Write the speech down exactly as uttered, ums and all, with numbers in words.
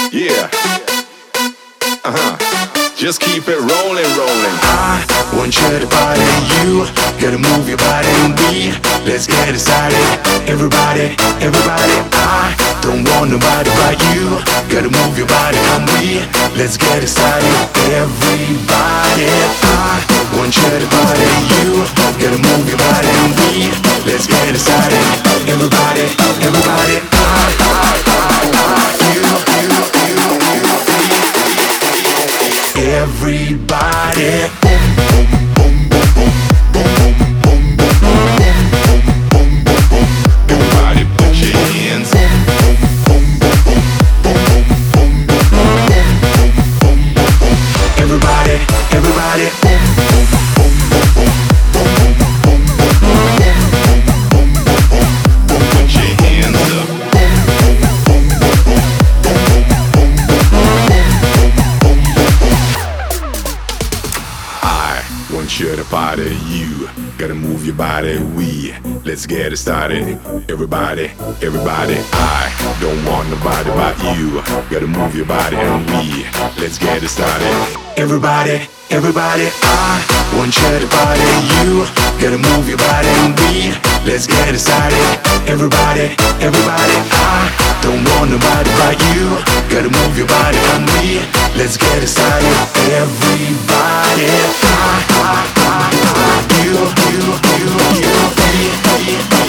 Yeah. Uh-huh. Just keep it rolling, rolling. I want you to body, you gotta move your body and we let's get it started. Everybody, everybody, I don't want nobody but you. Gotta move your body and we let's get it started. Everybody, I want you to body, you gotta move your body and we let's get it started. Everybody, everybody, I, I, I, I, you, you, you, you, we. Everybody, boom, boom, boom, boom, boom, boom, boom, boom, boom, boom, boom, boom. Everybody put your hands. Everybody, everybody, boom, boom, boom, boom, boom, boom, boom, boom, boom. Put your hands up. I want you to party, you gotta move your body, we let's get it started. Everybody, everybody, I don't want nobody but you. Gotta move your body and we let's get it started. Everybody, everybody, I want you to party, you gotta move your body and we let's get it started. Everybody, everybody, I don't want nobody but you. Gotta move your body and we let's get it started. Everybody, I, I, I, I, you, you, you, you, we, we.